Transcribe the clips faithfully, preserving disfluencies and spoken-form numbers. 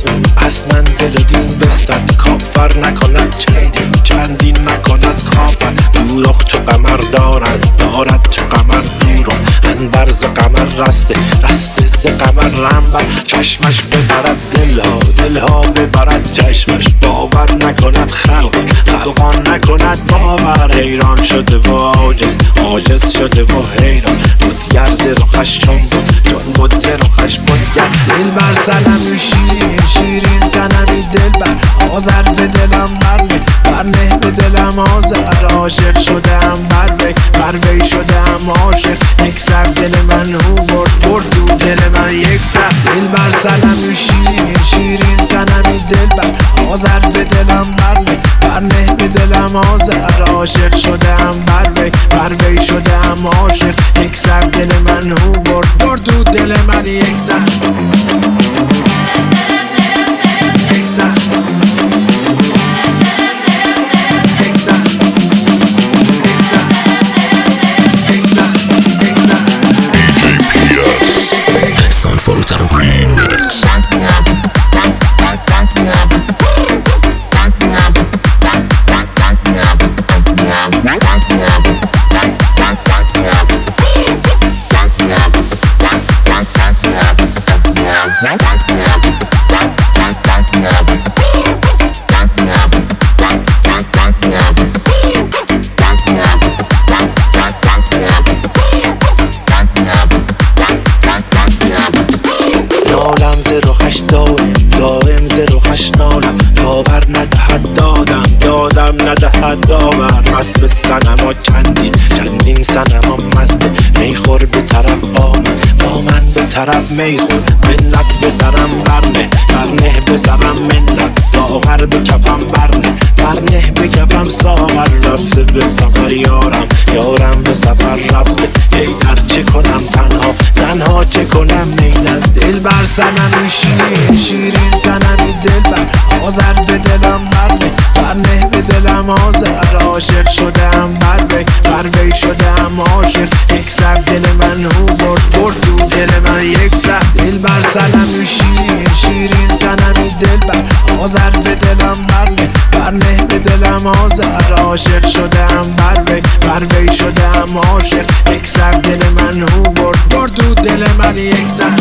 از من دل دین بستد، کافر نکند چندین چندین نکند کافر. دوراخ چو قمر دارد دارد چو قمر دورم، انبر ز قمر رسته رسته ز قمر رنبر. چشمش ببرد دلها دلها ببرد چشمش، باور نکند خلق خلقان نکند باور. حیران شده و عاجز عاجز شده و حیران، بودگر ز رخش چون بود چون بود ز رخش بودگر. دل بر صنمی شیرین شیرین صنمی دل بر، آذر به دلم برنه برنه به دلم آذر. عاشق شدم بر وی بر وی شدم عاشق، یک سر دل من او برد برد تو دل من یک سر. دل بر صنمی شیرین شیرین صنمی دل بر، آذر به دلم برنه برنه به دلم آذر. عاشق شدم بر وی بر وی شدم عاشق، یک سر دل من او برد برد تو دل من یک سر. Sanfotar Remix. نالم ز رخش دائم دائم ز رخش نالم، داور ندهد دادم دادم ندهد داور. مست صنما چندین چندین صنما مسته، میخور به طرف با من با من به طرف میخور. منت به سرم برنه برنه به سرم منت، ساغر به کفم برنه برنه به کفم ساغر. رفته به سفر یارم یارم به سفر رفته، ای در چه کنم تنها تنها چه کنم نیست. دل بر صنمی شیرین شیرین صنمی دل بر، آذر به دلم برنه برنه به دلم آذر. عاشق شدم بر وی بر وی شدم عاشق، یک سر دل من او برد برد تو دل من یک سر. دل بر صنمی شیرین شیرین صنمی دل بر، آذر به دلم برنه برنه به دلم آذر. عاشق شدم بر وی بر وی شدم عاشق، یک سر دل من او برد برد تو دل من یک سر.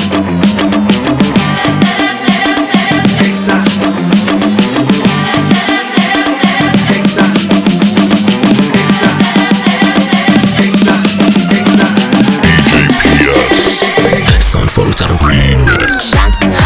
Sanfotar Remix.